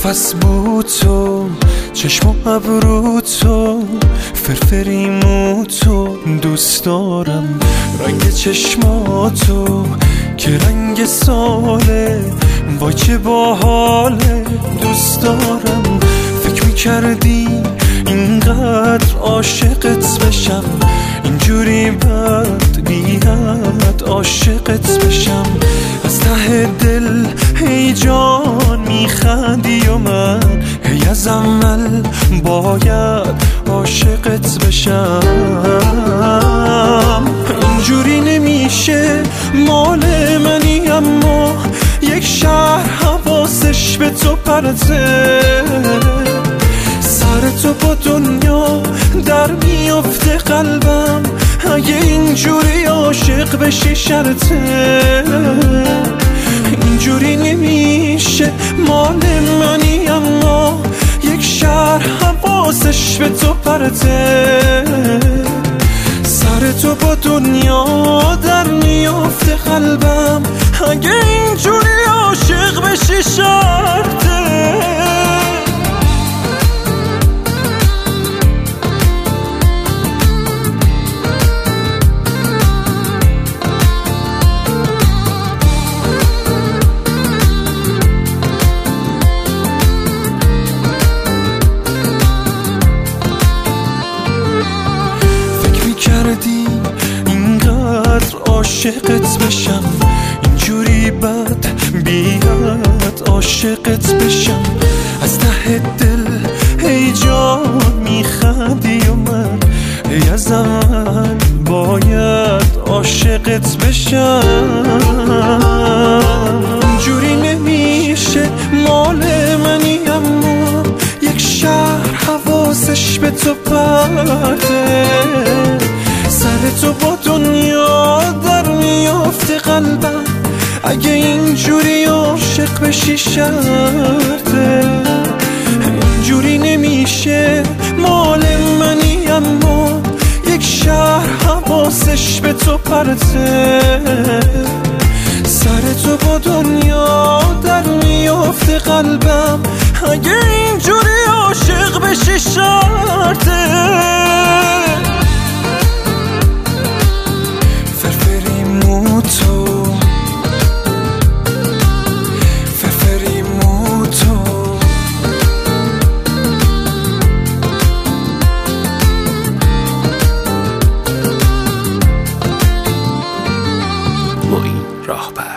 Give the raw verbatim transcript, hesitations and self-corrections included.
نفس بود تو، چشم و ابرو تو، فرفری مو تو، دوست دارم رنگ چشماتو که رنگ ساله، وای چه باحاله. دوست دارم فکر میکردی اینقدر عاشقت بشم، اینجوری بد بیاد عاشقت بشم. از ته دل هی جان میخندی و من هی از اول باید عاشقت بشم. اینجوری نمیشه، مال منی اما یک شهر حواسش به تو پرته. سر تو با دنیا در میافته قلبم، اگه اینجوری عاشق بشی شرطه. اینجوری نمیشه، مال منی اما یک شهر حواسش به تو پرته. سر تو با دنیا در میافته قلبم، اگه اینجوری عاشق بشی شرطه. کردی اینقدر عاشقت بشم، اینجوری بد بیاد عاشقت بشم. از ته دل هی جان میخندی و من هی از اول باید عاشقت بشم. اینجوری نمیشه، مال منی اما یک شهر حواسش به تو پرته. سر تو با دنیا در میافته قلبم، اگه اینجوری عاشق بشی شرطه. اینجوری نمیشه، مال منی اما یک شهر حواسش به تو پرته. سر تو با دنیا در میافته قلبم، اگه اینجوری عاشق بشی شرطه. رهبر